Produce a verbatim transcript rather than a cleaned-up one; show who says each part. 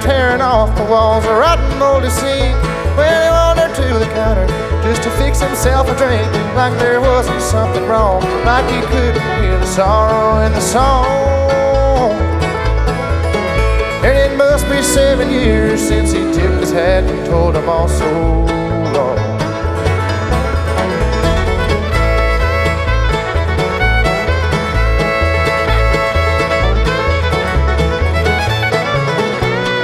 Speaker 1: tearing off the walls, writing moldy scenes. Well, he wandered to the counter just to fix himself a drink, like there wasn't something wrong, like he couldn't hear the sorrow in the song. And it must be seven years since he tipped his hat and told them all so.